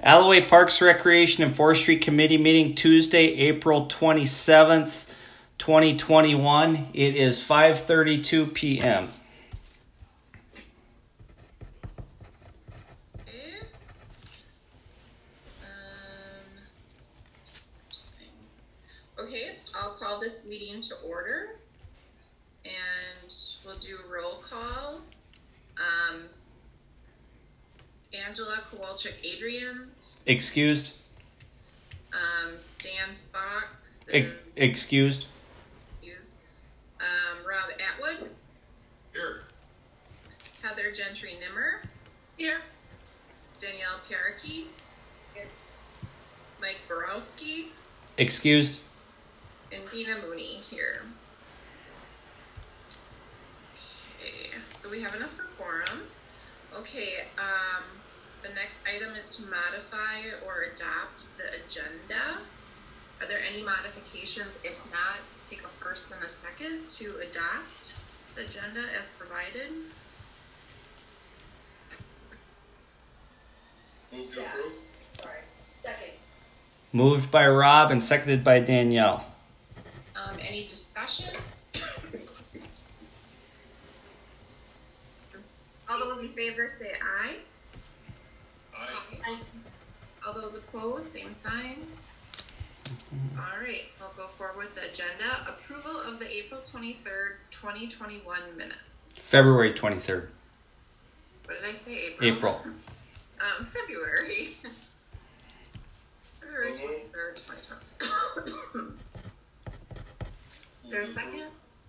Alloway Parks, Recreation, and Forestry Committee meeting Tuesday, April 27th, 2021. It is 5:32 p.m. Okay, I'll call this meeting to order, and we'll do roll call. Angela Kowalczyk-Adrians. Excused. Dan Fox. Excused. Rob Atwood. Here. Heather Gentry-Nimmer. Here. Danielle Piarki. Here. Mike Borowski. Excused. And Dina Mooney here. Okay, so we have enough for quorum. Okay, the next item is to modify or adopt the agenda. Are there any modifications? If not, take a first and a second to adopt the agenda as provided. Move to approve. Sorry, second. Moved by Rob and seconded by Danielle. Any discussion? All those in favor say aye. Aye. All those opposed, same sign. All right, we'll go forward with the agenda. Approval of the April 23rd, 2021 minutes. February 23rd. What did I say, April? April. February. February 23rd, 2020. Is there a second?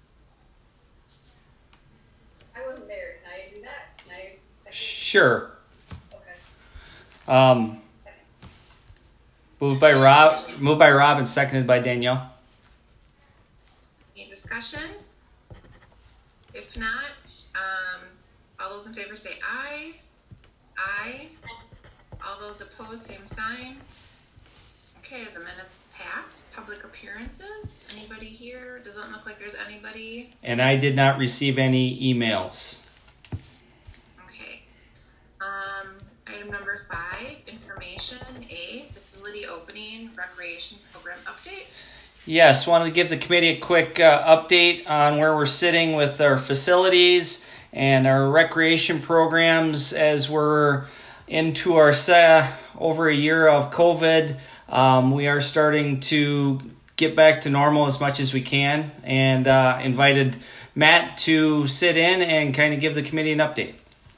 I wasn't there. Can I do that? Can I second? Sure. Okay. Moved by Rob and seconded by Danielle. Any discussion? If not, all those in favor say aye. Aye. All those opposed, same sign. Okay, the minutes passed. Public appearances. Anybody here? Doesn't look like there's anybody. And I did not receive any emails. Okay. Item number 5, information. A, facility opening, recreation program update. Yes, wanted to give the committee a quick update on where we're sitting with our facilities and our recreation programs as we're into our over a year of COVID. We are starting to get back to normal as much as we can, and invited Matt to sit in and kind of give the committee an update.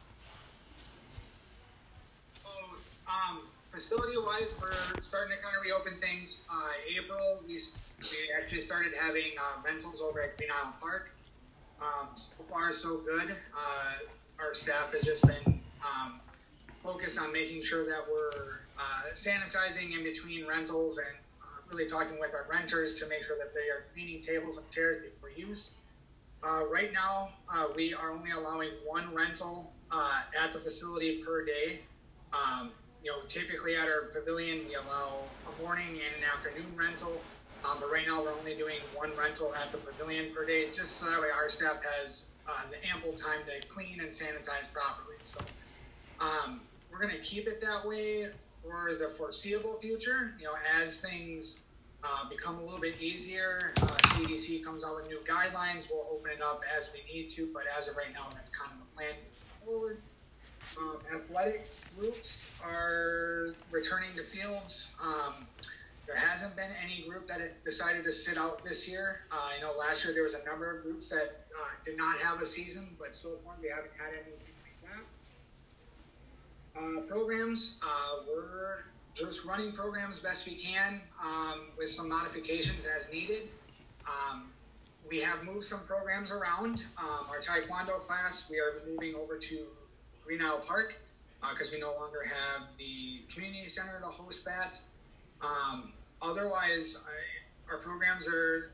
Facility-wise, we're starting to kind of reopen things. April, we actually started having rentals over at Green Island Park. So far, so good. Our staff has just been focused on making sure that we're sanitizing in between rentals and really talking with our renters to make sure that they are cleaning tables and chairs before use. Right now, we are only allowing one rental at the facility per day. Typically at our pavilion, we allow a morning and an afternoon rental. But right now, we're only doing one rental at the pavilion per day, just so that way our staff has the ample time to clean and sanitize properly. So we're going to keep it that way for the foreseeable future. As things become a little bit easier, CDC comes out with new guidelines, we'll open it up as we need to, but as of right now, that's kind of the plan moving forward. Athletic groups are returning to fields. There hasn't been any group that had decided to sit out this year. I know last year there was a number of groups that did not have a season, but so far we haven't had anything like that. Programs, we're just running programs best we can with some modifications as needed. We have moved some programs around. Our Taekwondo class, we are moving over to Green Isle Park because we no longer have the community center to host that. Otherwise, our programs are,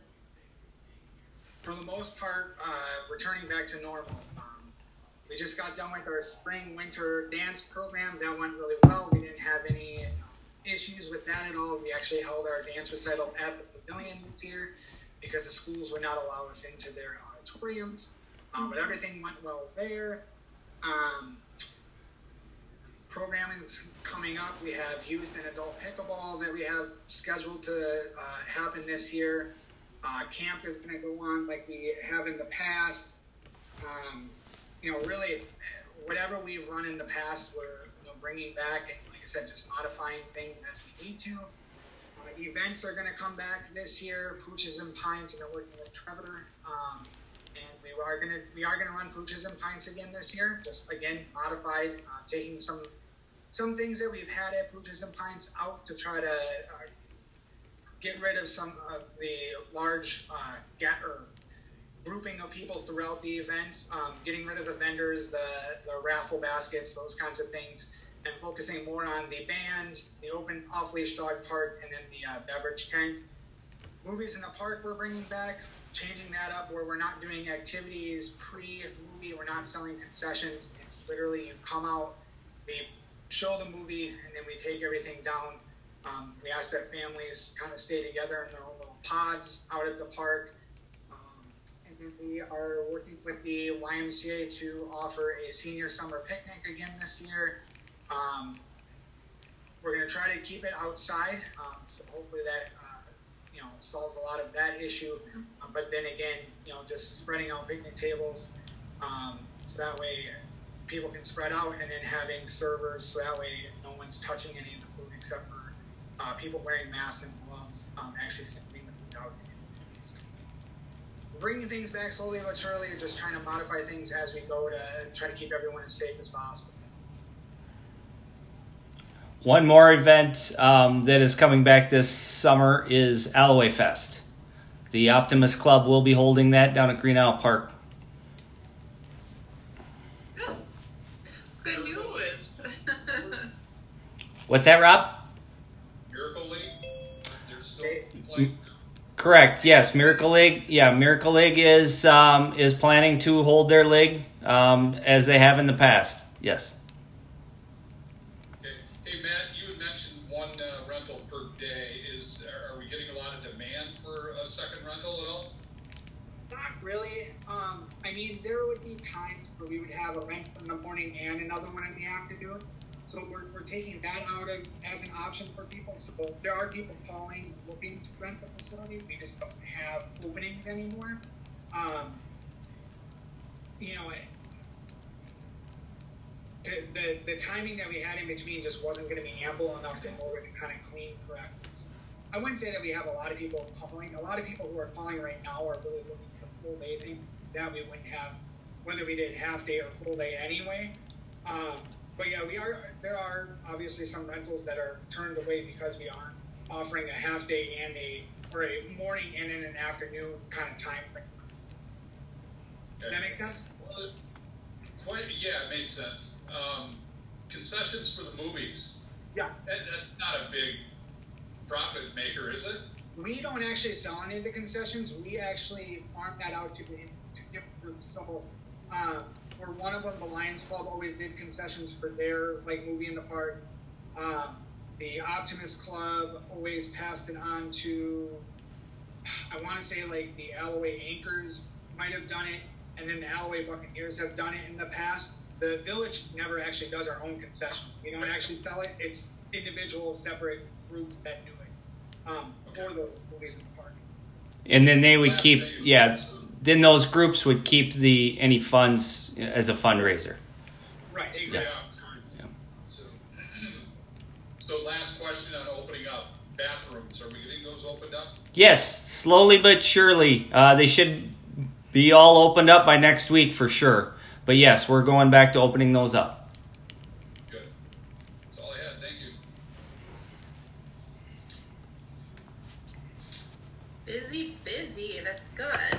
for the most part, returning back to normal. We just got done with our spring-winter dance program. That went really well. We didn't have any issues with that at all. We actually held our dance recital at the pavilion this year because the schools would not allow us into their auditoriums. But everything went well there. programming is coming up. We have youth and adult pickleball that we have scheduled to happen this year. Camp is going to go on like we have in the past. Really, whatever we've run in the past, we're bringing back, and like I said, just modifying things as we need to. Events are going to come back this year. Pooches and Pints, and they're working with Trevor. And we are gonna run Pooches and Pints again this year. Just again modified, taking some things that we've had at Pooches and Pints out to try to get rid of some of the large grouping of people throughout the event. Getting rid of the vendors, the raffle baskets, those kinds of things, and focusing more on the band, the open off-leash dog park, and then the beverage tent. Movies in the park we're bringing back, changing that up where we're not doing activities pre-movie, we're not selling concessions. It's literally you come out, we show the movie, and then we take everything down. We ask that families kind of stay together in their own little pods out at the park. And then we are working with the YMCA to offer a senior summer picnic again this year. We're going to try to keep it outside, so hopefully that solves a lot of that issue. But then again, just spreading out picnic tables, so that way people can spread out, and then having servers, so that way no one's touching any of the food except for people wearing masks and gloves, actually sending the food out. Bringing things back slowly but surely, just trying to modify things as we go to try to keep everyone as safe as possible. One more event that is coming back this summer is Alloway Fest. The Optimist Club will be holding that down at Green Isle Park. Oh, it's good news. What's that, Rob? Miracle League? They're still playing. Correct. Yes, Miracle League. Yeah, Miracle League is planning to hold their league as they have in the past. Yes. Hey, Matt, you had mentioned one rental per day. Are we getting a lot of demand for a second rental at all? Not really. There would be times where we would have a rent in the morning and another one in the afternoon. So we're taking that out as an option for people. So there are people calling, looking to rent the facility. We just don't have openings anymore. The timing that we had in between just wasn't going to be ample enough to hold it and kind of clean correct. I wouldn't say that we have a lot of people calling. A lot of people who are calling right now are really looking for full day things that we wouldn't have, whether we did half day or full day anyway. But yeah, there are obviously some rentals that are turned away because we aren't offering a half day and a morning and then an afternoon kind of time frame. Does that make sense? Well, yeah, it makes sense. Concessions for the movies. Yeah. That's not a big profit maker, is it? We don't actually sell any of the concessions. We actually farm that out to different groups. So, for one of them, the Lions Club always did concessions for their movie in the park. The Optimist Club always passed it on to, I want to say the Alloway Anchors might have done it, and then the Alloway Buccaneers have done it in the past. The Village never actually does our own concession. We don't actually sell it. It's individual, separate groups that do it for the movies in the park. And then they would keep, then those groups would keep any funds as a fundraiser. Right, exactly. Yeah. So last question on opening up. Bathrooms, are we getting those opened up? Yes, slowly but surely. They should be all opened up by next week for sure. But yes, we're going back to opening those up. Good. That's all I had. Thank you. Busy. That's good.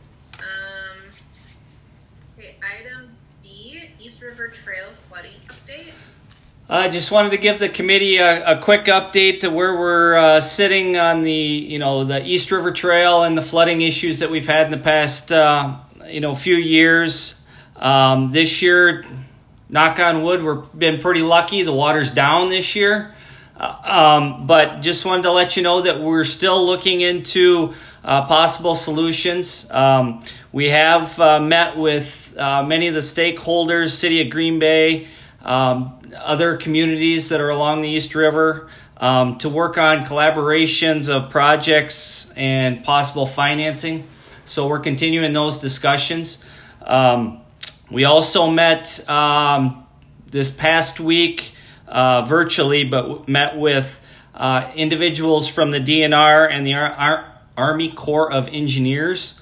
Okay, item B, East River Trail flooding update. I just wanted to give the committee a quick update to where we're sitting on the East River Trail and the flooding issues that we've had in the past few years. This year, knock on wood, we've been pretty lucky. The water's down this year. But just wanted to let you know that we're still looking into possible solutions. We have met with many of the stakeholders, City of Green Bay, other communities that are along the East River to work on collaborations of projects and possible financing. So we're continuing those discussions. We also met this past week virtually, but met with individuals from the DNR and the Army Corps of Engineers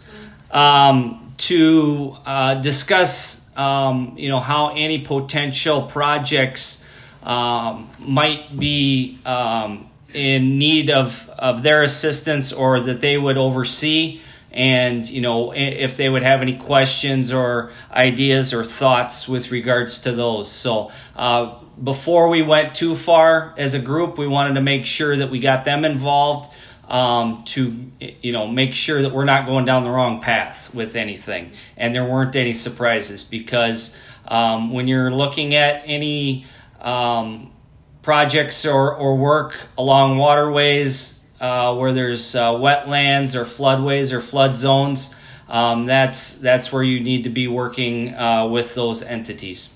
to discuss, how any potential projects might be in need of their assistance or that they would oversee. And, if they would have any questions or ideas or thoughts with regards to those. So before we went too far as a group, we wanted to make sure that we got them involved to, make sure that we're not going down the wrong path with anything. And there weren't any surprises because when you're looking at any projects or work along waterways, where there's wetlands or floodways or flood zones, that's where you need to be working with those entities.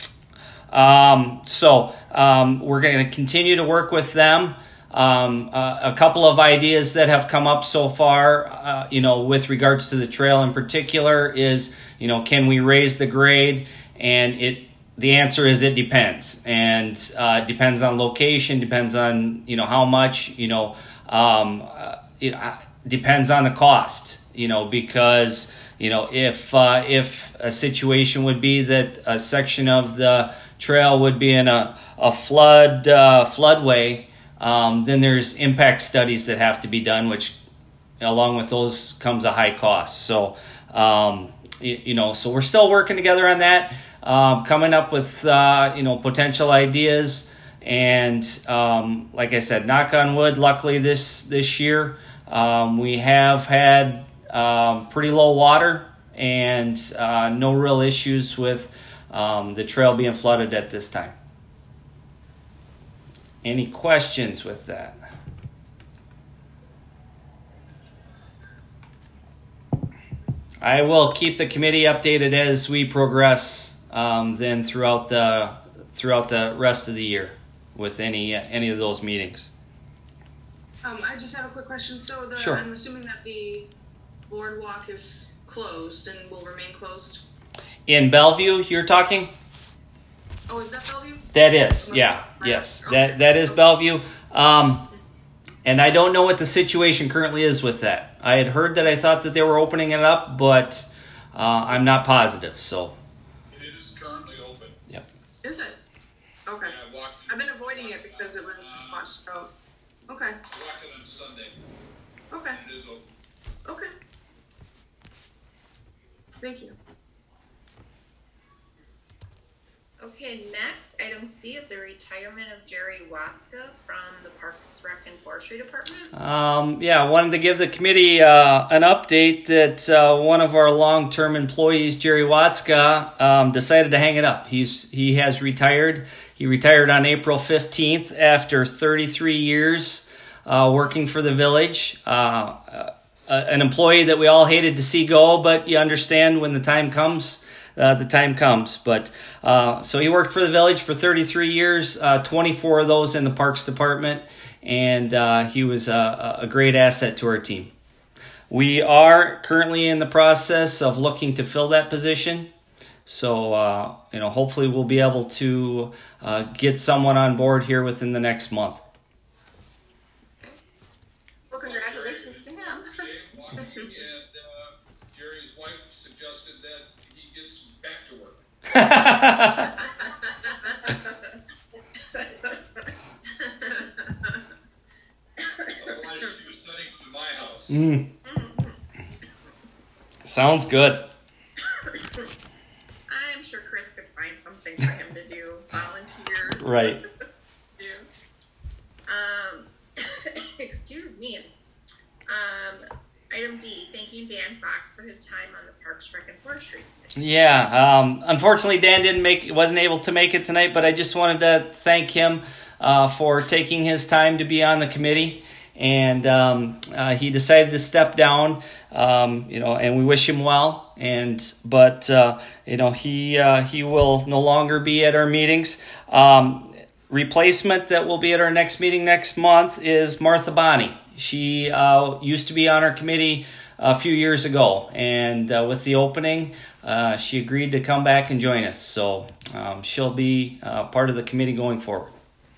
So we're going to continue to work with them. A couple of ideas that have come up so far, with regards to the trail in particular is, can we raise the grade? And the answer is it depends. And it depends on location, depends on, how much, it depends on the cost, because, if a situation would be that a section of the trail would be in a floodway, then there's impact studies that have to be done, which along with those comes a high cost. So, so we're still working together on that, coming up with, potential ideas. And like I said, knock on wood, luckily this year we have had pretty low water and no real issues with the trail being flooded at this time. Any questions with that? I will keep the committee updated as we progress then throughout the rest of the year with any of those meetings. I just have a quick question. So Sure. I'm assuming that the boardwalk is closed and will remain closed. In Bellevue, you're talking? Oh, is that Bellevue? That is, yeah, yes. Okay. That is Bellevue. And I don't know what the situation currently is with that. I had heard that I thought that they were opening it up, but I'm not positive, so. It is currently open. Yep. Is it? Okay. Yeah, I walked. I've been avoiding it because it was washed out. Okay. I walked it on Sunday. Okay. And it is open. Okay. Thank you. Okay, next, item C is the retirement of Jerry Watzka from the Parks, Rec, and Forestry Department. I wanted to give the committee an update that one of our long-term employees, Jerry Watzka, decided to hang it up. He has retired. He retired on April 15th after 33 years working for the village. An employee that we all hated to see go, but you understand when the time comes. But so he worked for the village for 33 years, 24 of those in the Parks Department, and he was a great asset to our team. We are currently in the process of looking to fill that position. So, hopefully we'll be able to get someone on board here within the next month. Well, congratulations to him. And Jerry's wife suggested that he gets back to work. Otherwise, she was sending him to my house. Sounds good. I'm sure Chris could find something for him to do, volunteer. Right. Excuse me. Item D, thanking Dan Fox for his time on the Parks, Rec, and Forestry Commission. Yeah. Unfortunately, Dan wasn't able to make it tonight, but I just wanted to thank him for taking his time to be on the committee. and he decided to step down. And we wish him well. But he will no longer be at our meetings. Replacement that will be at our next meeting next month is Martha Bonney. She used to be on our committee a few years ago, and with the opening, she agreed to come back and join us. So she'll be part of the committee going forward.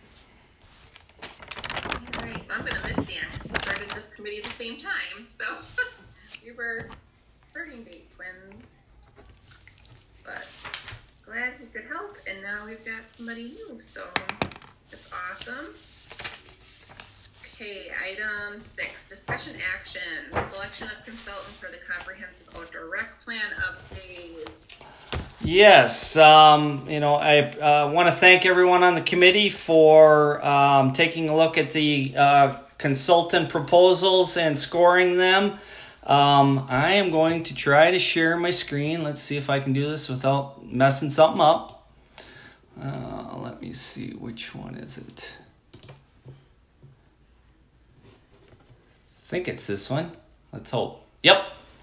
All right, I'm going to miss Dan because we started this committee at the same time, so we were starting date twins. But glad he could help, and now we've got somebody new, so that's awesome. Okay, item 6, discussion action, selection of consultant for the comprehensive outdoor rec plan updates. Yes, I want to thank everyone on the committee for taking a look at the consultant proposals and scoring them. I am going to try to share my screen. Let's see if I can do this without messing something up. Let me see, which one is it? I think it's this one. Let's hope. Yep.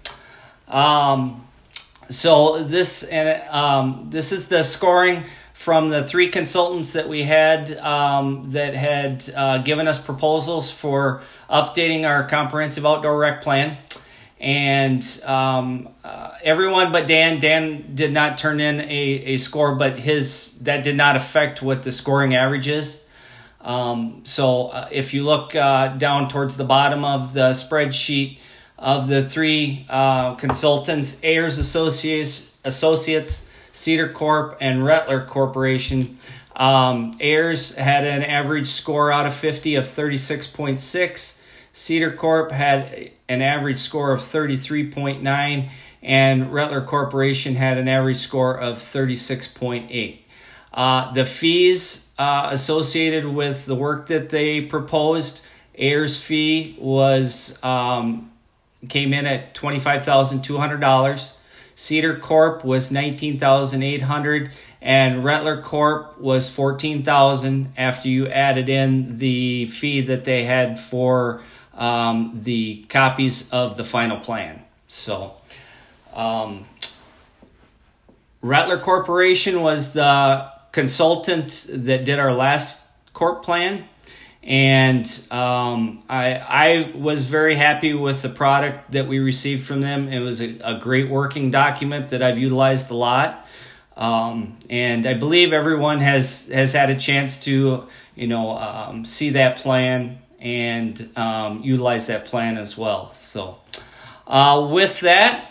So this is the scoring from the 3 consultants that we had that had given us proposals for updating our comprehensive outdoor rec plan. And everyone but Dan did not turn in a score, but that did not affect what the scoring average is. So if you look down towards the bottom of the spreadsheet of the 3 consultants, Ayers Associates, Cedar Corp, and Rettler Corporation, Ayers had an average score out of 50 of 36.6. Cedar Corp had an average score of 33.9, and Rettler Corporation had an average score of 36.8. The fees associated with the work that they proposed, Ayers' fee came in at $25,200. Cedar Corp was $19,800, and Rettler Corp was $14,000 after you added in the fee that they had for the copies of the final plan. So, Rettler Corporation was the consultant that did our last corp plan, and I was very happy with the product that we received from them. It was a great working document that I've utilized a lot, and I believe everyone has had a chance to see that plan and utilize that plan as well. So with that,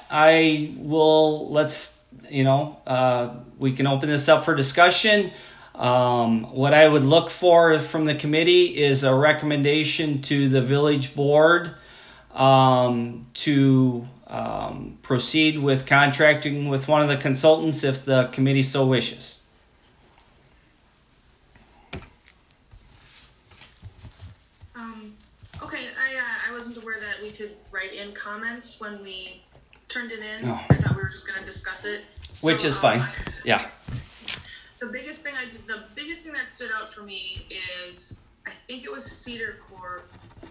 we can open this up for discussion. What I would look for from the committee is a recommendation to the village board to proceed with contracting with one of the consultants if the committee so wishes. Okay, I wasn't aware that we could write in comments when we turned it in. Oh. I thought we were just going to discuss it. Which is fine. Yeah. The biggest thing that stood out for me is, I think it was Cedar Corp.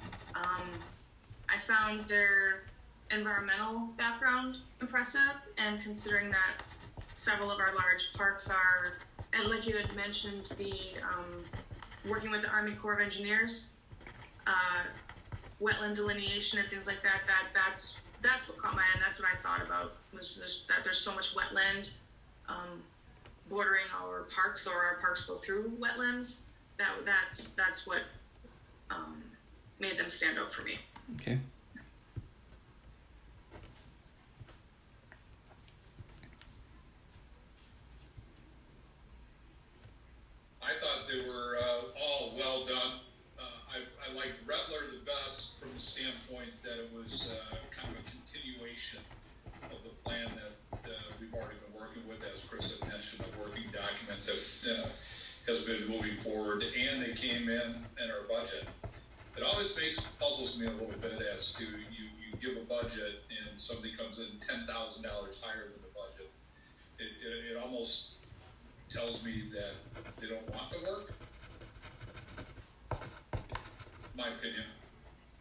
I found their environmental background impressive, and considering that several of our large parks are, and like you had mentioned, the working with the Army Corps of Engineers, wetland delineation and things like that, that's what caught my eye, and that's what I thought about, was just that there's so much wetland bordering our parks, or our parks go through wetlands. That's what made them stand out for me. Okay. I thought they were all well done. I liked Rettler the best from the standpoint that it was kind of a continuation of the plan that we've already been working with, as Chris had mentioned, a working document that has been moving forward, and they came in our budget. It always puzzles me a little bit as to you give a budget and somebody comes in $10,000 higher than the budget. It almost tells me that they don't want the work. My opinion.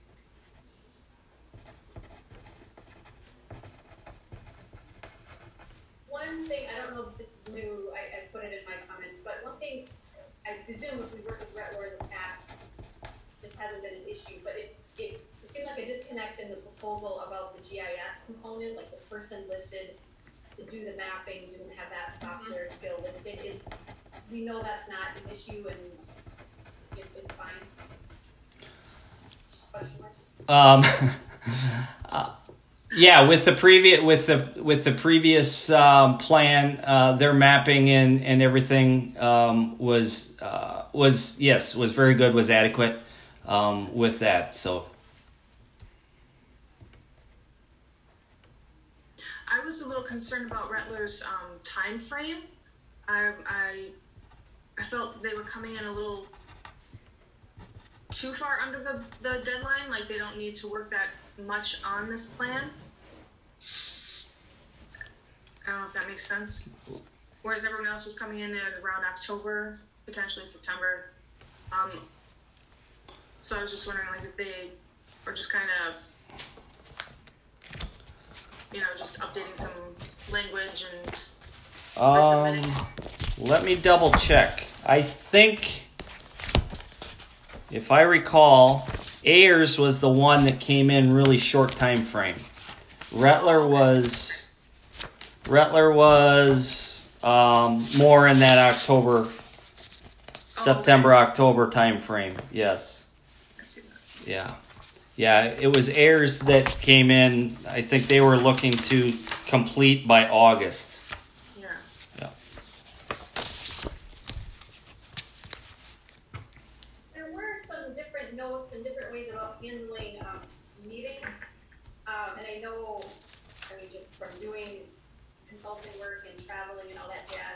assume if we worked with Retler in the past, this hasn't been an issue, but it seems like a disconnect in the proposal about the GIS component, like the person listed to do the mapping didn't have that software skill listed. We know that's not an issue and it's fine. Question mark? Yeah, with the previous plan, their mapping and everything was very good, was adequate with that. So I was a little concerned about Retler's time frame. I felt they were coming in a little too far under the deadline. Like they don't need to work that much on this plan. I don't know if that makes sense. Whereas everyone else was coming in at around October, potentially September. So I was just wondering, like, if they were just kind of, just updating some language and submitting. Let me double check. I think, if I recall, Ayers was the one that came in really short time frame. Retler was more in that September, October time frame. Yes. I see that. Yeah, it was Ayers that came in. I think they were looking to complete by August. Yeah. There were some different notes and different ways about handling meetings. And I know, just from doing consulting work and traveling and all that jazz,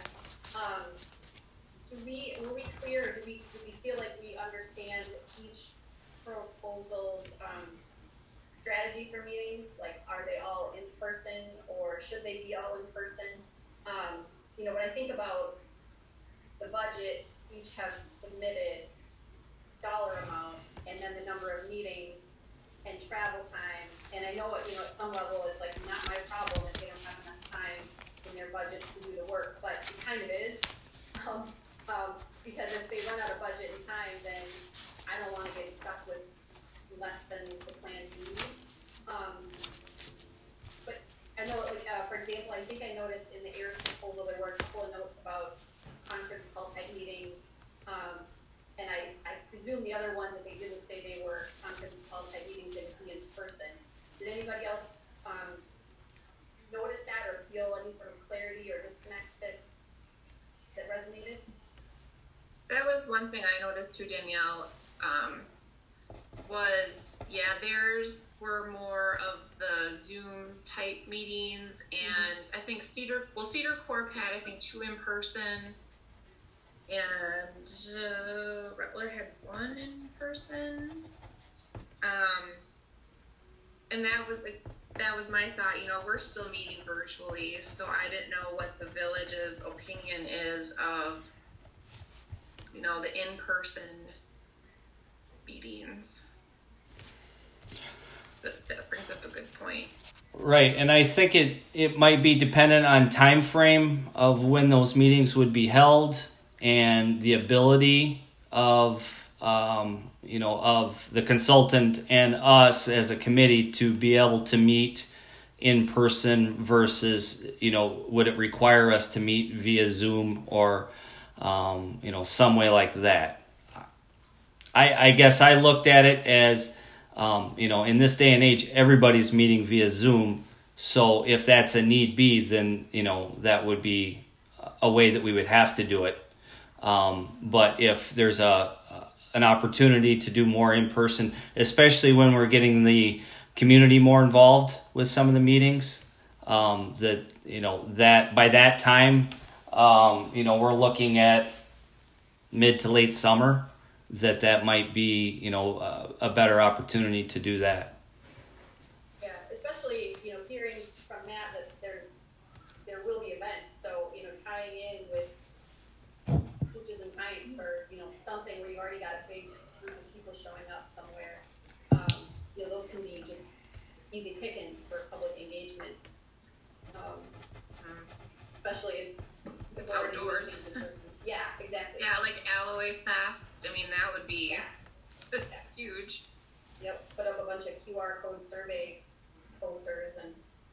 were we clear, or do we feel like we understand each proposal's strategy for meetings? Like, are they all in person, or should they be all in person? When I think about the budgets, each have submitted dollar amount and then the number of meetings and travel time. And I know, at some level, it's like not my problem if they don't have enough time in their budget to do the work, but it kind of is. Because if they run out of budget and time, then I don't want to get stuck with less than the plan need. But I know, for example, I think I noticed in the Ayers proposal there were a couple of notes about conference call type meetings. And I presume the other ones, if they didn't say they were conference call type meetings, they would be in person. Did anybody else notice that or feel any sort of clarity or disconnect that resonated? That was one thing I noticed too, Danielle, theirs were more of the Zoom type meetings, and I think Cedar Corp had, I think, 2 in person, and Retler had 1 in person. And that was my thought, we're still meeting virtually, so I didn't know what the village's opinion is of, the in-person meetings. That brings up a good point. Right, and I think it might be dependent on time frame of when those meetings would be held and the ability of of the consultant and us as a committee to be able to meet in person versus, would it require us to meet via Zoom or, some way like that. I guess I looked at it as, in this day and age, everybody's meeting via Zoom. So if that's a need be, then, that would be a way that we would have to do it. But if there's an opportunity to do more in person, especially when we're getting the community more involved with some of the meetings, that by that time, we're looking at mid to late summer, that might be, a better opportunity to do that. Yeah, especially, hearing from Matt that there will be events, so, tying in with Peaches and Pints or, something where you already got a big group of people showing up somewhere, those can be just easy pickings for public engagement, especially if it's outdoors. Yeah, exactly. Yeah, like Alloway Fest. cost, I mean, that would be huge. Yep, put up a bunch of QR code survey posters and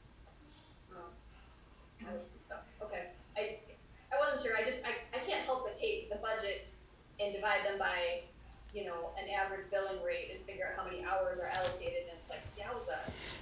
other some stuff. Okay, I wasn't sure. I can't help but take the budgets and divide them by, you know, an average billing rate and figure out how many hours are allocated, and it's like, yowza.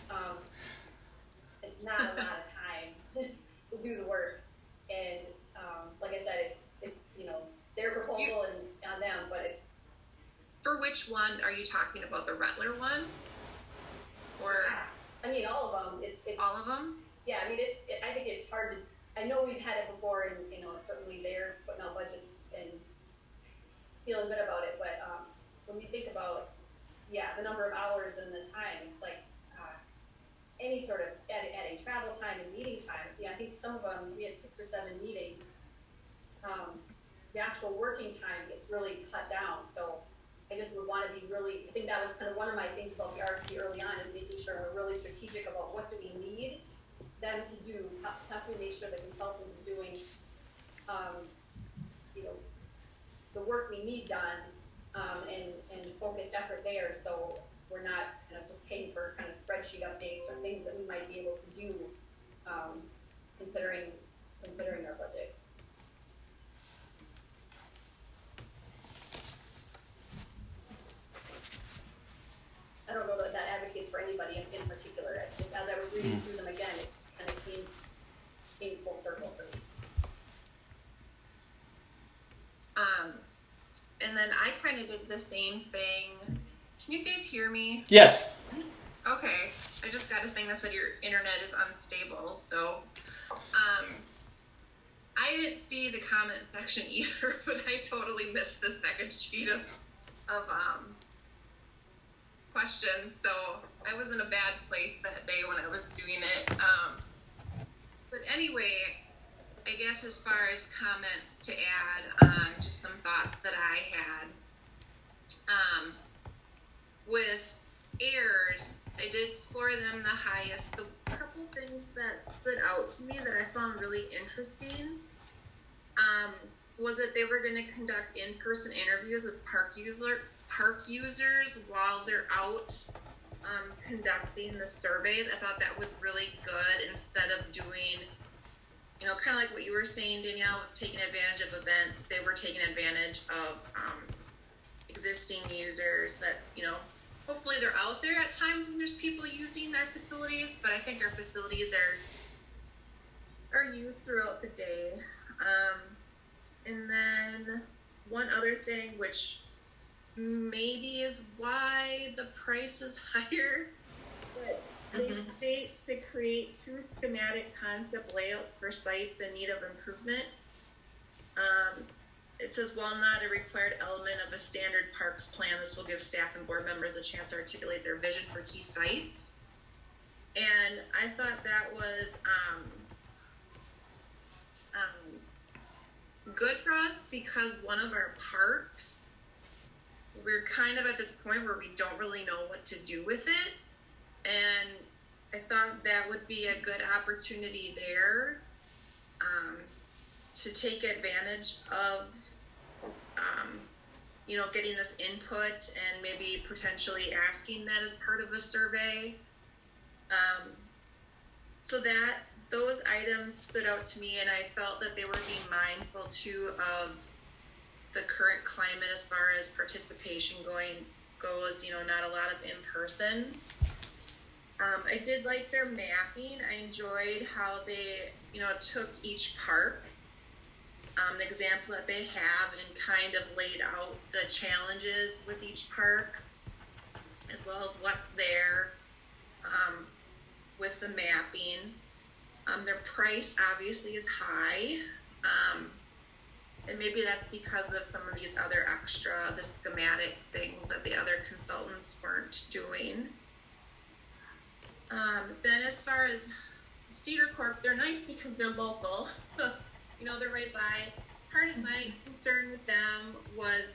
It's not a lot of time to do the work, and like I said, it's you know, their proposal and on them, but it's. For which one are you talking about? The Rettler one, or? I mean, all of them. It's all of them. Yeah, I mean, I think it's hard to. I know we've had it before, and you know, certainly they're putting out budgets and feeling good about it. But when we think about, the number of hours and the time, it's like any sort of adding travel time and meeting time. Yeah, I think some of them we had 6 or 7 meetings. The actual working time gets really cut down. So I just would want to be really. I think that was kind of one of my things about the RFP early on, is making sure we're really strategic about what do we need them to do. How can we make sure the consultant is doing, you know, the work we need done, and focused effort there, so we're not kind of just paying for kind of spreadsheet updates or things that we might be able to do, considering our budget. I don't know that advocates for anybody in particular. It's just, as I was reading through them again, it just kind of came full circle for me. And then I kind of did the same thing. Can you guys hear me? Yes. Okay. I just got a thing that said your internet is unstable. So, I didn't see the comment section either, but I totally missed the second sheet of questions. So I was in a bad place that day when I was doing it. But anyway, I guess as far as comments to add, just some thoughts that I had. With errors, I did score them the highest. The couple things that stood out to me that I found really interesting was that they were going to conduct in-person interviews with park users while they're out conducting the surveys. I thought that was really good, instead of doing, you know, kind of like what you were saying, Danielle, taking advantage of events. They were taking advantage of existing users that, you know, hopefully they're out there at times when there's people using their facilities, but I think our facilities are used throughout the day. And then one other thing, which maybe is why the price is higher, but they state to create 2 schematic concept layouts for sites in need of improvement. It says, while not a required element of a standard parks plan, this will give staff and board members a chance to articulate their vision for key sites. And I thought that was good for us, because one of our parks, we're kind of at this point where we don't really know what to do with it. And I thought that would be a good opportunity there to take advantage of, you know, getting this input and maybe potentially asking that as part of a survey. So that those items stood out to me, and I felt that they were being mindful too of the current climate as far as participation goes, you know, not a lot of in-person. I did like their mapping. I enjoyed how they, you know, took each park, the example that they have, and kind of laid out the challenges with each park, as well as what's there with the mapping. Their price obviously is high, and maybe that's because of some of these other the schematic things that the other consultants weren't doing. Then as far as Cedar Corp, they're nice because they're local. You know, they're right by. Part of my concern with them was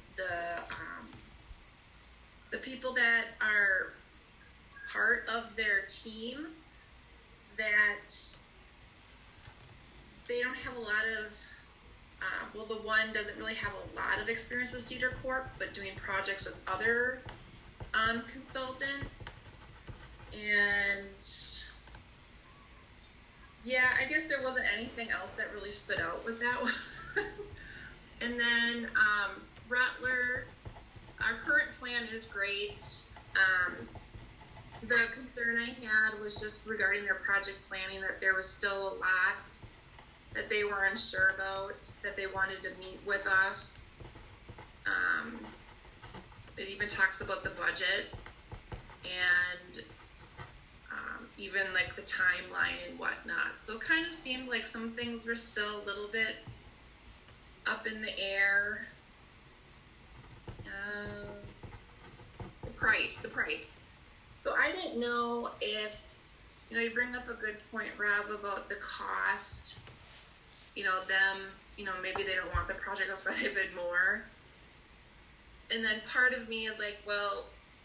the people that are part of their team, that they don't have a lot of well, the one doesn't really have a lot of experience with Cedar Corp, but doing projects with other consultants. And yeah, I guess there wasn't anything else that really stood out with that one. And then Rutler, our current plan is great. The concern I had was just regarding their project planning, that there was still a lot that they were unsure about, that they wanted to meet with us. It even talks about the budget and even like the timeline and whatnot. So it kind of seemed like some things were still a little bit up in the air. The price. So I didn't know if, you bring up a good point, Rob, about the cost. Maybe they don't want the project, that's why they bid more. And then part of me is like, well,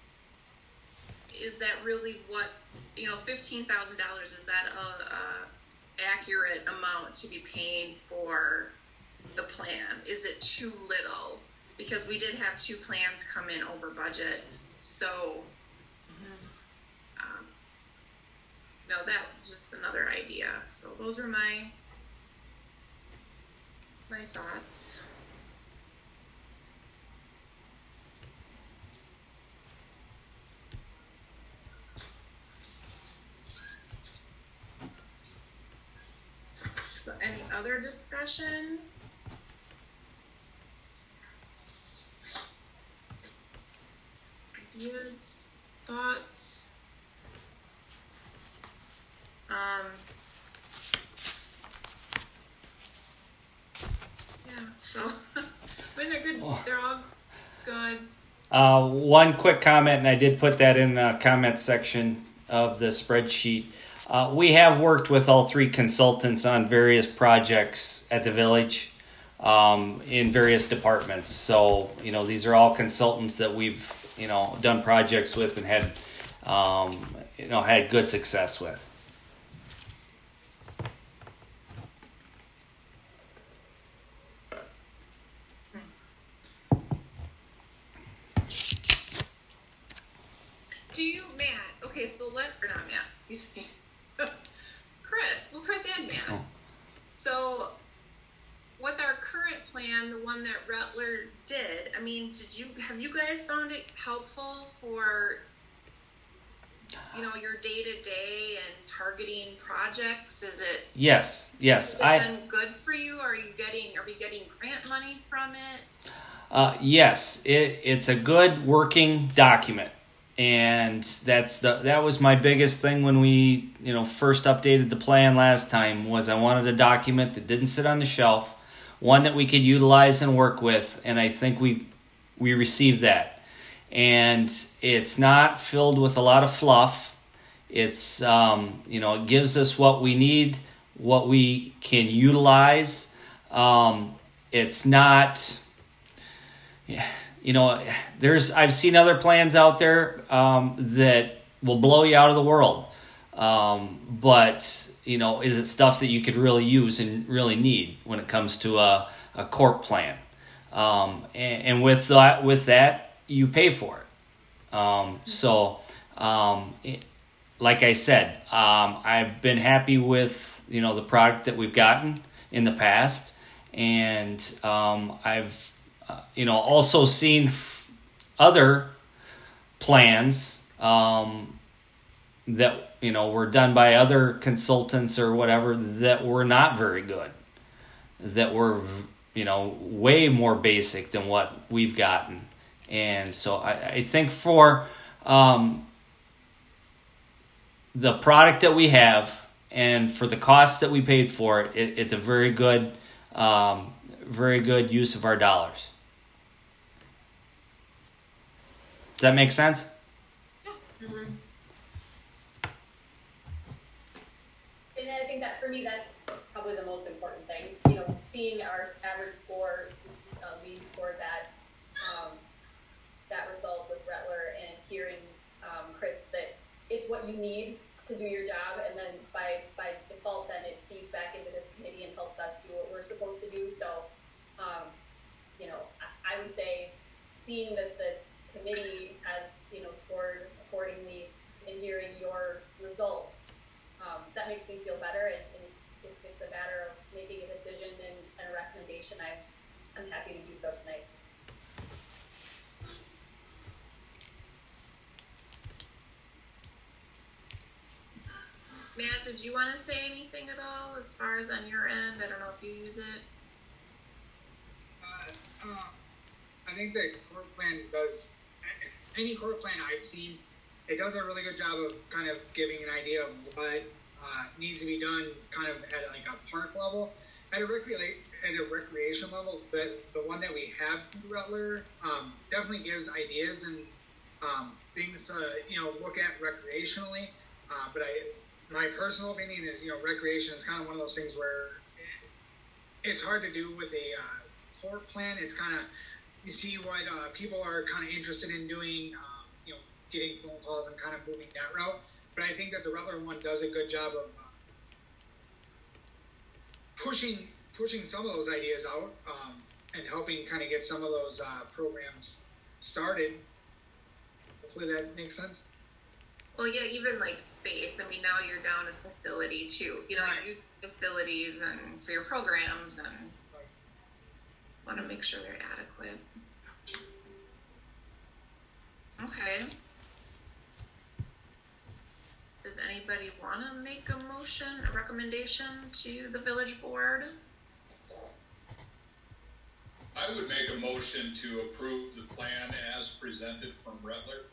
is that really what, $15,000, is that a accurate amount to be paying for the plan? Is it too little? Because we did have 2 plans come in over budget. So, no, that was just another idea. So those were my thoughts. So any other discussion? Ideas, thoughts? Yeah, so they're good. They're all good. One quick comment, and I did put that in the comment section of the spreadsheet. We have worked with all 3 consultants on various projects at the village in various departments. So, these are all consultants that we've, done projects with and had, had good success with. Chris and Matt. Oh. So, with our current plan, the one that Rutler did, have you guys found it helpful for, your day-to-day and targeting projects? Is it? Yes. Has it been good for you? Are we getting grant money from it? Yes, it's a good working document. And that was my biggest thing when we, first updated the plan last time, was I wanted a document that didn't sit on the shelf, one that we could utilize and work with, and I think we received that. And it's not filled with a lot of fluff. It's, it gives us what we need, what we can utilize. It's not... Yeah. I've seen other plans out there that will blow you out of the world. But, is it stuff that you could really use and really need when it comes to a corp plan? And with that, you pay for it. Like I said, I've been happy with, the product that we've gotten in the past. And I've also seen other plans that were done by other consultants or whatever that were not very good, that were way more basic than what we've gotten. And so I think for the product that we have and for the cost that we paid for it, it's a very good use of our dollars. Does that make sense? Yeah. Mm-hmm. And I think that for me, that's probably the most important thing. Seeing our average score, we scored that result with Rutler, and hearing Chris that it's what you need to do your job, and then by default, then it feeds back into this committee and helps us do what we're supposed to do. So seeing that the committee has, scored accordingly and hearing your results, that makes me feel better. And if it's a matter of making a decision and a recommendation, I'm happy to do so tonight. Matt, did you want to say anything at all as far as on your end? I don't know if you use it. I think the court plan does, any court plan I've seen, it does a really good job of kind of giving an idea of what needs to be done kind of at like a park level. At a recreation level, the one that we have through Rutler definitely gives ideas and things to, look at recreationally. But my personal opinion is, recreation is kind of one of those things where it's hard to do with a court plan. It's kind of, you see what people are kind of interested in doing, getting phone calls and kind of moving that route. But I think that the Rutler one does a good job of pushing some of those ideas out and helping kind of get some of those programs started. Hopefully that makes sense. Well, yeah, even like space. I mean, now you're down a facility too. Right. You use facilities and for your programs and want to make sure they're adequate. Okay. Does anybody want to make a motion, a recommendation to the village board? I would make a motion to approve the plan as presented from Rutler.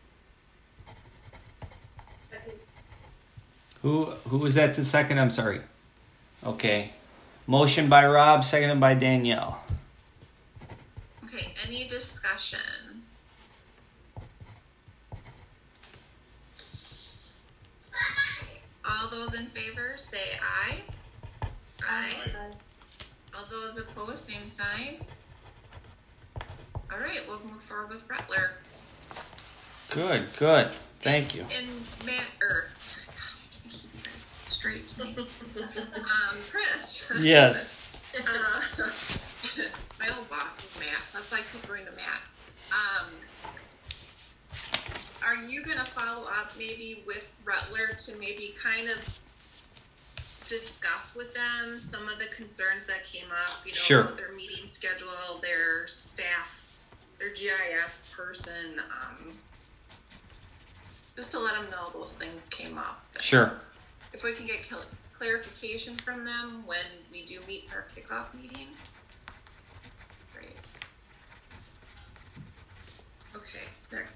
Who was that the second? I'm sorry. Okay. Motion by Rob, seconded by Danielle. Okay, any discussion? All those in favor say aye. Aye. All those opposed, same sign. All right, we'll move forward with Rutler. Good. Thank you. And Matt, straight to me. Chris. Yes. My old boss is Matt. That's why I keep going to Matt. Are you going to follow up maybe with Rutler to maybe kind of discuss with them some of the concerns that came up? Sure. About their meeting schedule, their staff, their GIS person, just to let them know those things came up. Sure. If we can get clarification from them when we do meet our kickoff meeting. Great. Okay, next.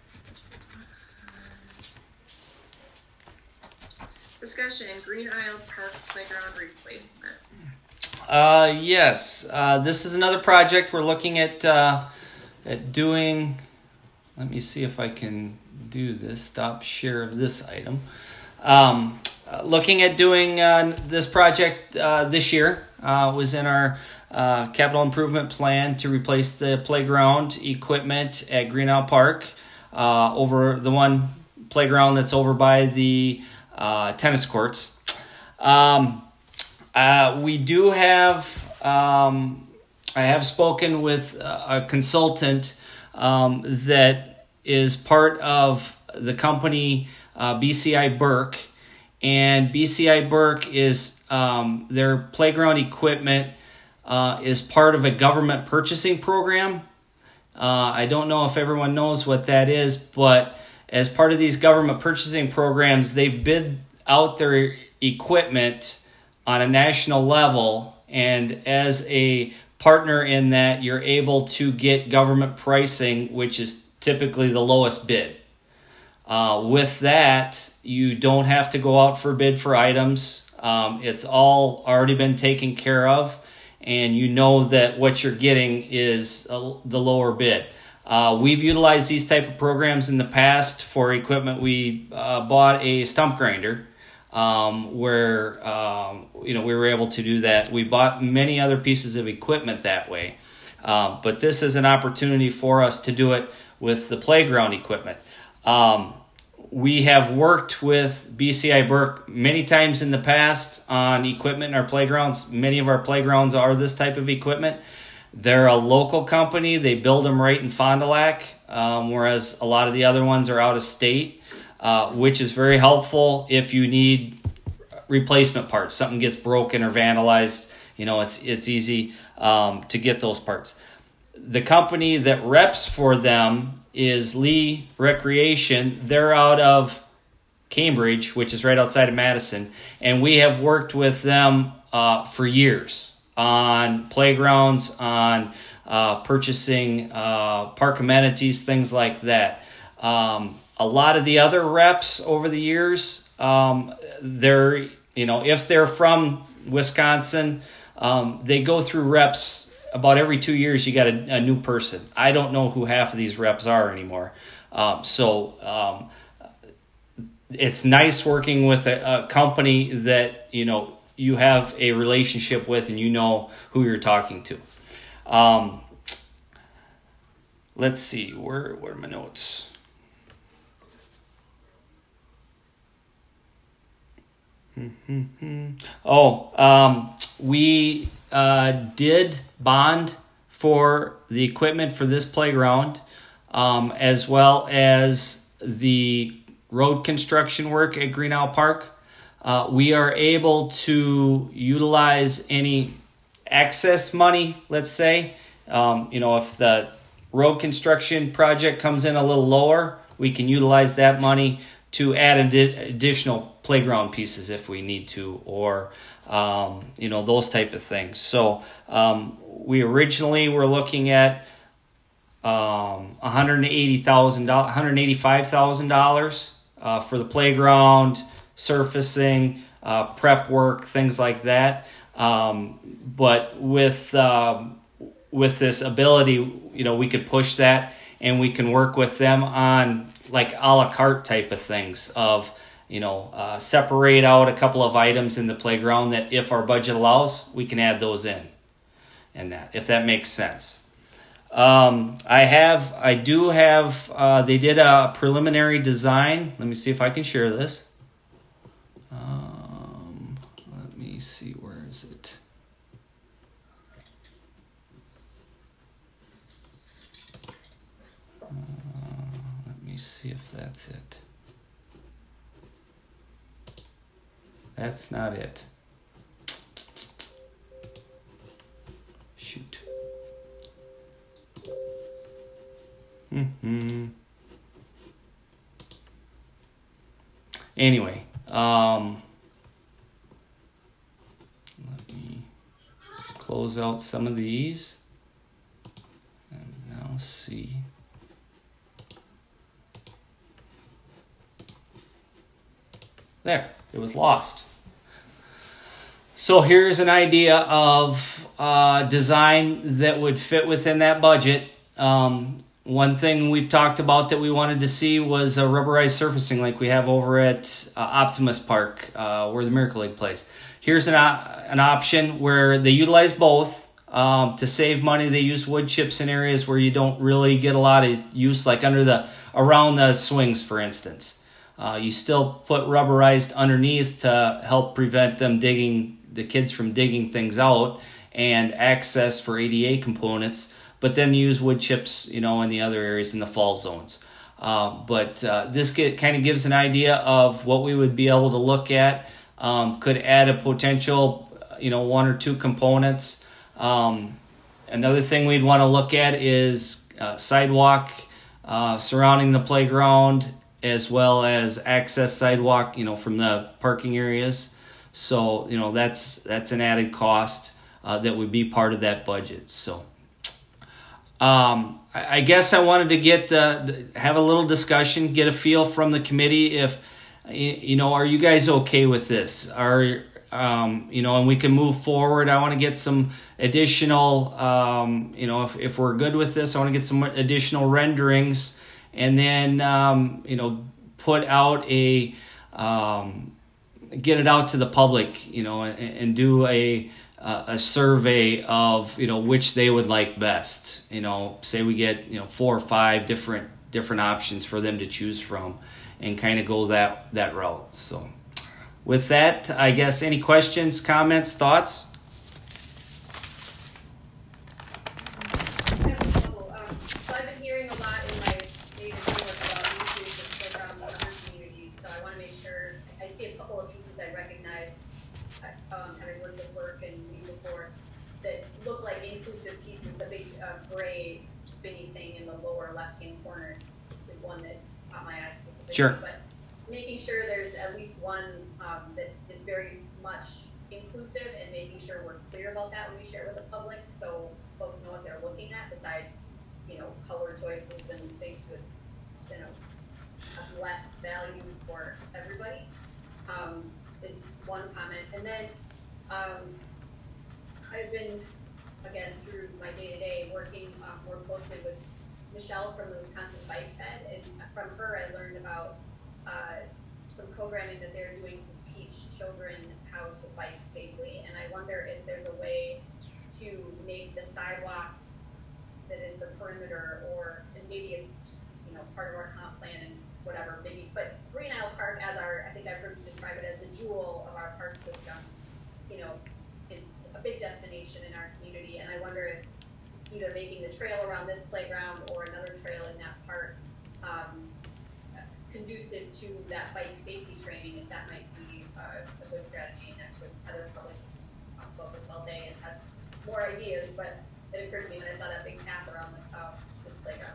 Discussion, Green Isle Park Playground Replacement. Yes. This is another project we're looking at doing. Let me see if I can do this. Stop share of this item. Looking at doing this project this year was in our capital improvement plan to replace the playground equipment at Green Isle Park over the one playground that's over by the tennis courts. We do have, I have spoken with a consultant that is part of the company BCI Burke, and BCI Burke is their playground equipment is part of a government purchasing program. I don't know if everyone knows what that is, but as part of these government purchasing programs, they bid out their equipment on a national level, and as a partner in that, you're able to get government pricing, which is typically the lowest bid. With that, you don't have to go out for bid for items. It's all already been taken care of, and you know that what you're getting is the lower bid. We've utilized these type of programs in the past for equipment. We bought a stump grinder where we were able to do that. We bought many other pieces of equipment that way, but this is an opportunity for us to do it with the playground equipment. We have worked with BCI Burke many times in the past on equipment in our playgrounds. Many of our playgrounds are this type of equipment. They're a local company. They build them right in Fond du Lac, whereas a lot of the other ones are out of state, which is very helpful if you need replacement parts. Something gets broken or vandalized, it's easy to get those parts. The company that reps for them is Lee Recreation. They're out of Cambridge, which is right outside of Madison, and we have worked with them for years on playgrounds, on purchasing park amenities, things like that. A lot of the other reps over the years, they're, if they're from Wisconsin, they go through reps about every 2 years. You got a new person. I don't know who half of these reps are anymore. It's nice working with a company that, you have a relationship with and you know who you're talking to. Let's see, where are my notes? We did bond for the equipment for this playground, as well as the road construction work at Green Owl Park. We are able to utilize any excess money, let's say. If the road construction project comes in a little lower, we can utilize that money to add additional playground pieces if we need to, or those type of things. So we originally were looking at $185,000 for the playground, surfacing, prep work, things like that. But with this ability, we could push that, and we can work with them on like a la carte type of things of, separate out a couple of items in the playground that if our budget allows, we can add those in, and that, if that makes sense. I do have, they did a preliminary design. Let me see if I can share this. Let me see, where is it? Let me see if that's it. That's not it. Shoot. Anyway, let me close out some of these and now see. There, it was lost. So here's an idea of design that would fit within that budget. One thing we've talked about that we wanted to see was a rubberized surfacing like we have over at Optimus Park, where the Miracle League plays. Here's an option where they utilize both. To save money, they use wood chips in areas where you don't really get a lot of use, like around the swings, for instance. You still put rubberized underneath to help prevent the kids from digging things out, and access for ADA components. But then use wood chips, in the other areas in the fall zones. But this kind of gives an idea of what we would be able to look at. Could add a potential, one or two components. Another thing we'd want to look at is sidewalk surrounding the playground, as well as access sidewalk, from the parking areas. So, that's an added cost that would be part of that budget. So. I guess I wanted to have a little discussion, get a feel from the committee if, are you guys okay with this? And we can move forward. I want to get some additional, if we're good with this, I want to get some additional renderings, and then, put out get it out to the public, and do a survey of which they would like best. Say we get 4 or 5 different options for them to choose from, and kind of go that route. So with that, I guess, any questions, comments, thoughts? seeing in the lower left-hand corner is one that caught my eye specifically. Sure. But making sure there's at least one that is very much inclusive, and making sure we're clear about that when we share with the public, so folks know what they're looking at, besides, color choices and things that, have less value for everybody, is one comment. And then, I've been, again, through my day-to-day, working more closely with Michelle from the Wisconsin Bike Fed, and from her I learned about some programming that they're doing to teach children how to bike safely, and I wonder if there's a way to make the sidewalk that is the perimeter, and maybe it's part of our comp plan and whatever, maybe, but Green Isle Park as I think I've heard you describe it as the jewel of our park system, is a big destination in our community, and I wonder if either making the trail around this playground or another trail in that park conducive to that bike safety training, if that might be a good strategy. And actually, Heather probably talked about this all day and has more ideas, but it occurred to me when I saw that big path around this playground.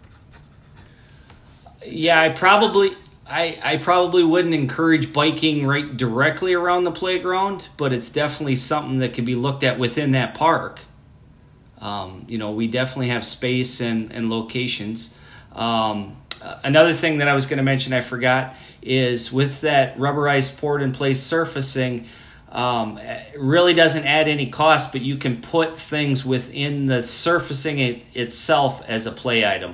Yeah, I probably wouldn't encourage biking right directly around the playground, but it's definitely something that can be looked at within that park. We definitely have space and locations. Another thing that I was going to mention, I forgot, is with that rubberized poured-in-place surfacing, it really doesn't add any cost, but you can put things within the surfacing itself as a play item.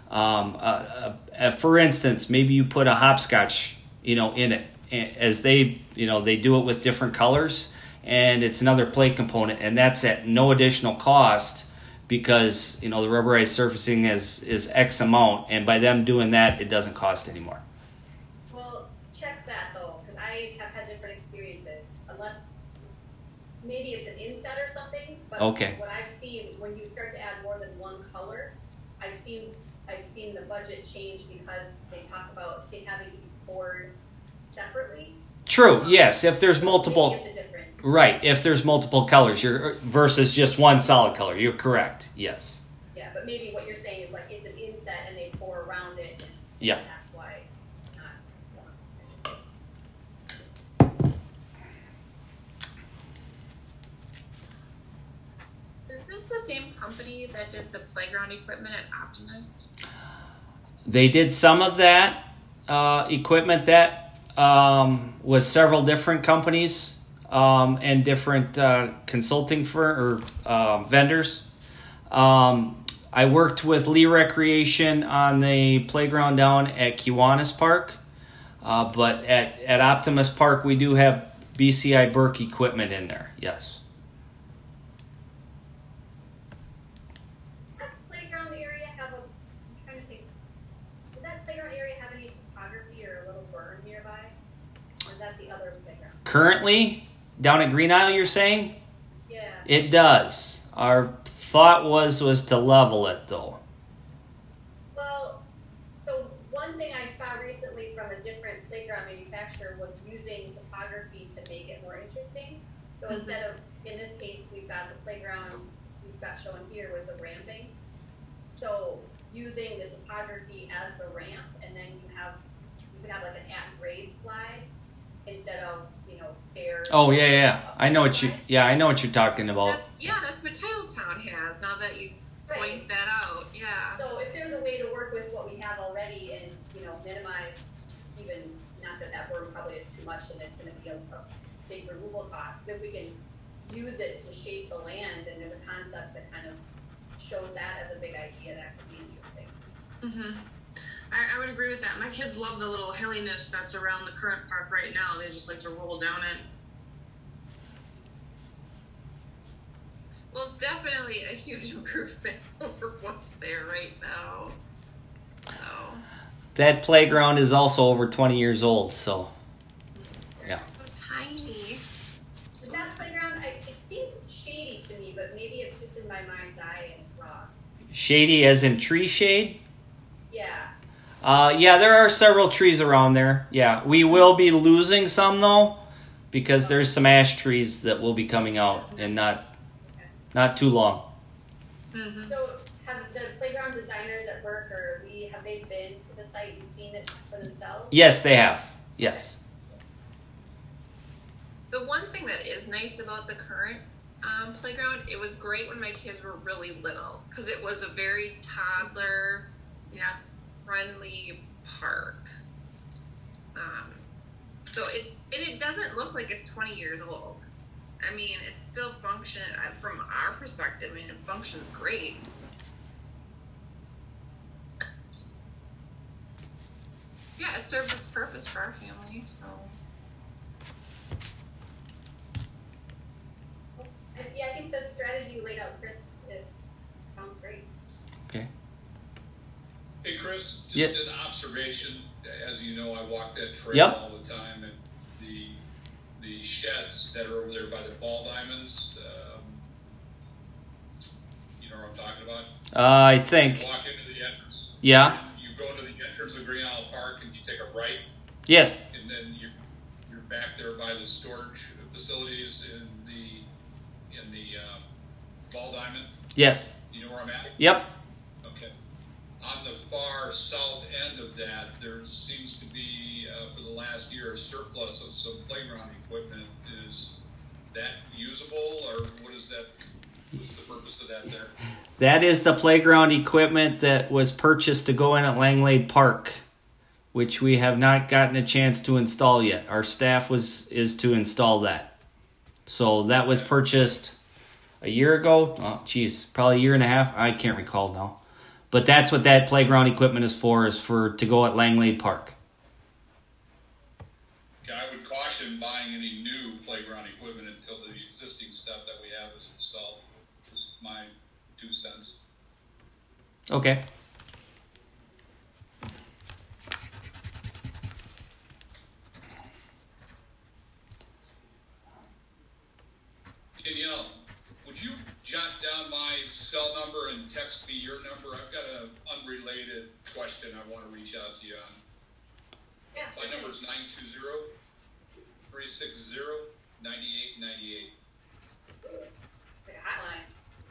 For instance, maybe you put a hopscotch, in it, as they do it with different colors, and it's another play component, and that's at no additional cost, because the rubberized surfacing is X amount, and by them doing that, it doesn't cost anymore. Well, check that though, because I have had different experiences. Unless maybe it's an inset or something, but Okay. What I've seen when you start to add more than one color, I've seen the budget change because they talk about it having to be poured separately. True. Yes. If there's multiple. Maybe it's a different. Right, if there's multiple colors, versus just one solid color, you're correct. Yes. Yeah, but maybe what you're saying is like it's an inset and they pour around it, and Yeah. that's why not one. Is this the same company that did the playground equipment at Optimist? They did some of that equipment. That was several different companies and different consulting firm or vendors. I worked with Lee Recreation on the playground down at Kiwanis Park, but at Optimus Park we do have BCI Burke equipment in there. Yes. Does that playground area have I'm trying to think. Does that playground area have any topography or a little berm nearby? Or is that the other playground? Currently, down at Green Isle, you're saying? Yeah. It does. Our thought was to level it, though. Well, so one thing I saw recently from a different playground manufacturer was using topography to make it more interesting. So instead of, in this case, we've got the playground we've got shown here with the ramping. So using the topography as the ramp, and then you could have like an at-grade slide instead of stairs. Oh yeah. I know what you're talking about. That's what Titletown has. Now that you point that out, yeah. So if there's a way to work with what we have already and minimize, even not that berm probably is too much and it's going to be a big removal cost, but if we can use it to shape the land, and there's a concept that kind of shows that as a big idea, that could be interesting. Mm-hmm. I would agree with that. My kids love the little hilliness that's around the current park right now. They just like to roll down it. Well, it's definitely a huge improvement over what's there right now. So. That playground is also over 20 years old, so yeah. So tiny. Is that playground, it seems shady to me, but maybe it's just in my mind's eye and it's wrong. Shady as in tree shade? Yeah. Yeah, there are several trees around there. Yeah, we will be losing some though, because there's some ash trees that will be coming out and not too long. Mm-hmm. So the playground designers at Burke, have they been to the site and seen it for themselves? Yes, they have. Yes. The one thing that is nice about the current playground, it was great when my kids were really little because it was a very toddler, friendly park. So it doesn't look like it's 20 years old. I mean, it's still from our perspective. I mean, it functions great. Yeah, it served its purpose for our family. So. Yeah, I think the strategy you laid out, Chris, it sounds great. Okay. Hey, Chris, just Yeah. an observation. As you know, I walk that trail Yep. all the time, and the sheds that are over there by the ball diamonds. You know what I'm talking about? I think. Walk into the entrance. Yeah. And you go to the entrance of Green Isle Park, and you take a right, Yes. and then you're back there by the storage facilities in the ball diamond. Yes. You know where I'm at? Yep. Okay. On the far south end of that, there seems to be, for the last year, a surplus of some playground equipment. Is that usable, or what is that? What's the purpose of that there? That is the playground equipment that was purchased to go in at Langlade Park, which we have not gotten a chance to install yet. Our staff is to install that. So that was purchased a year ago. Oh, geez, probably a year and a half. I can't recall now. But that's what that playground equipment is for to go at Langlade Park. Okay, I would caution buying any new playground equipment until the existing stuff that we have is installed. Just my 2 cents. Okay. Danielle, would you jot down my cell number and text me your number? I've got an unrelated question I want to reach out to you on. Yeah. My number is 920-360-9898. Like a hotline.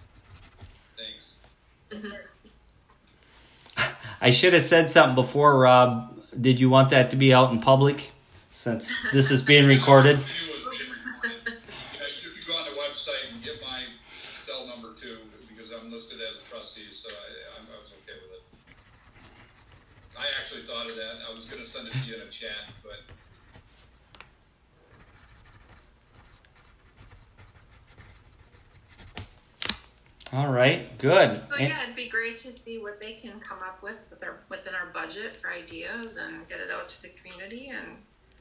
Thanks. I should have said something before, Rob. Did you want that to be out in public since this is being recorded? All I knew was being recorded. You could go on the website and get my cell number too, because I'm listed as a trustee, so I was okay with it. I actually thought of that. I was going to send it to you in a chat, but All right, good. So yeah, it'd be great to see what they can come up with within our budget for ideas and get it out to the community and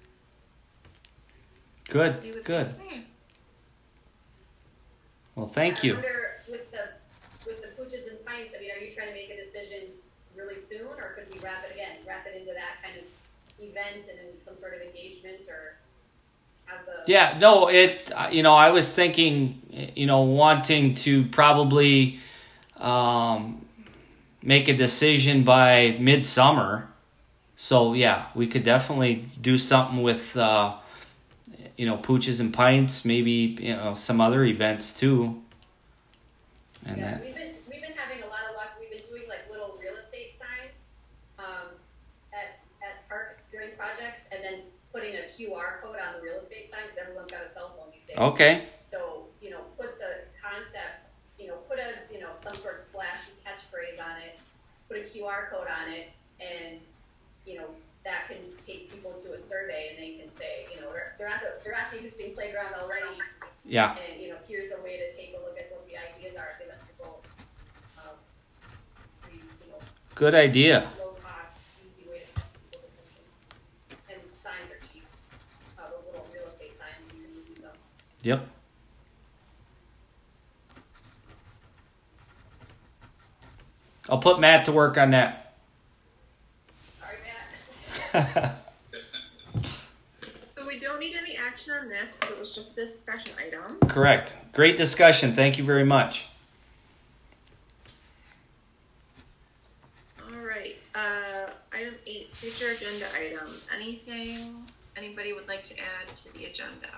see Good, what good. they say. Well, thank I you. wonder with the Pooches and Pints, I mean, are you trying to make a decision really soon, or could we wrap it into that kind of event and then some sort of engagement, or have the Yeah, no, I was thinking, wanting to probably make a decision by midsummer. So, yeah, we could definitely do something with, Pooches and Pints, maybe, some other events too. And Yeah, that, we've been having a lot of luck. We've been doing like little real estate signs at parks during projects, and then putting a QR code on the real estate signs. Everyone's got a cell phone these days. okay, So put the concepts. Put a some sort of splashy catchphrase on it. Put a QR code on it, and that can take people to a survey, and they can say they're at the existing playground already. yeah, And here's a way to take a look at what the ideas are. Give us people, good idea. low cost, easy way to get people's attention. And signs are cheap. Those little real estate signs, you can use them. Yep. I'll put Matt to work on that. Sorry, Matt. So we don't need any action on this because it was just this discussion item. Correct. Great discussion. Thank you very much. All right. Item 8, future agenda items. Anything anybody would like to add to the agenda?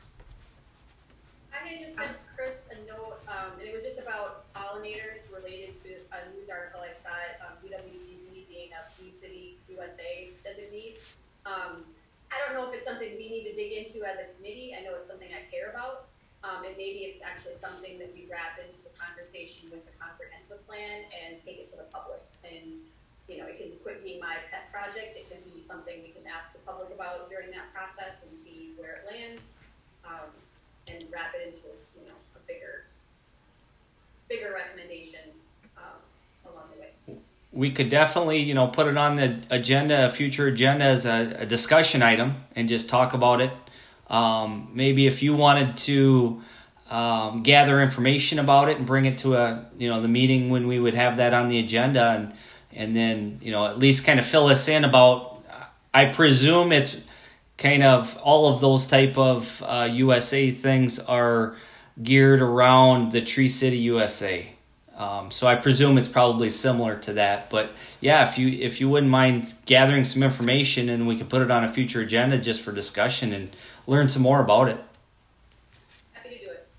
I had just sent Chris a note, and it was just about pollinators related a news article I saw, UWTV being a Bee City USA designee. I don't know if it's something we need to dig into as a committee. I know it's something I care about. And maybe it's actually something that we wrap into the conversation with the comprehensive plan and take it to the public. And, you know, it can quit being my pet project. It can be something we can ask the public about during that process and see where it lands, and wrap it into, you know, a bigger recommendation along the way. We could definitely, you know, put it on the agenda, a future agenda, as a discussion item and just talk about it. Maybe if you wanted to gather information about it and bring it to the meeting when we would have that on the agenda, and then, you know, at least kind of fill us in about, I presume it's kind of all of those type of USA things are geared around the Tree City USA. So I presume it's probably similar to that. But yeah, if you wouldn't mind gathering some information, and we could put it on a future agenda just for discussion and learn some more about it. Happy to do it.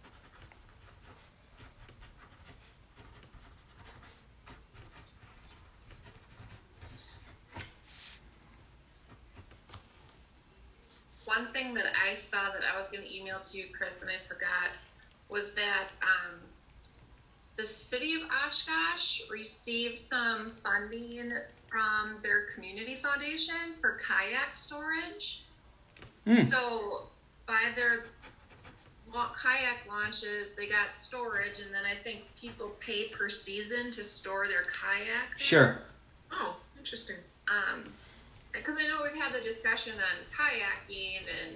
One thing that I saw that I was going to email to you, Chris, and I forgot, was that the city of Oshkosh received some funding from their community foundation for kayak storage. So by their kayak launches, they got storage, and then I think people pay per season to store their kayak. Sure. Oh, interesting. Because I know we've had the discussion on kayaking and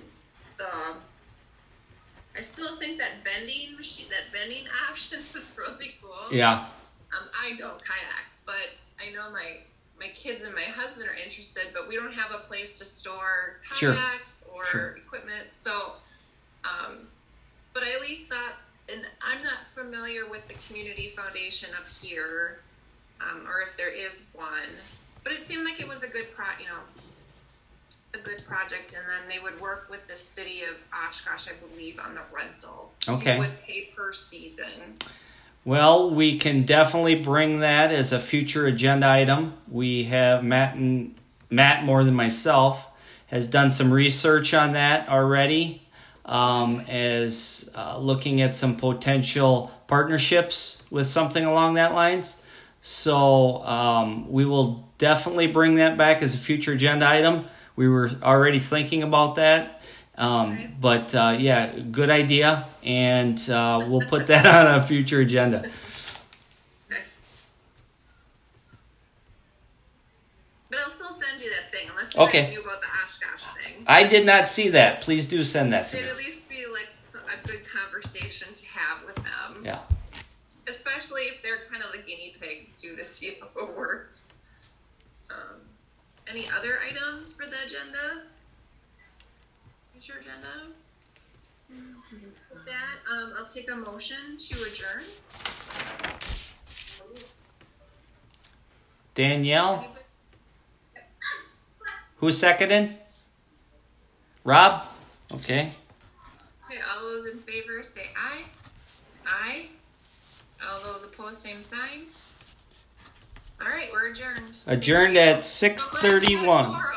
I still think that bending option is really cool. Yeah. I don't kayak, but I know my kids and my husband are interested, but we don't have a place to store kayaks or equipment. So, but I at least thought, and I'm not familiar with the community foundation up here, or if there is one, but it seemed like it was a good a good project, and then they would work with the city of Oshkosh, I believe, on the rental. Okay. You would pay per season. Well, we can definitely bring that as a future agenda item. We have Matt more than myself has done some research on that already, as looking at some potential partnerships with something along that lines. So we will definitely bring that back as a future agenda item. We were already thinking about that. But yeah, good idea, and we'll put that on a future agenda. Okay. But I'll still send you that thing, unless you guys knew about the Oshkosh thing. I did not see that. Please do send that to me. It'd at least be like a good conversation to have with them. Yeah. Especially if they're kind of the guinea pigs too, to see how it works. Any other items for the agenda? Future agenda? With that, I'll take a motion to adjourn. Danielle? Who seconded? Rob? Okay. Okay, all those in favor say aye. Aye. All those opposed, same sign. All right, we're adjourned. Adjourned at 6:31.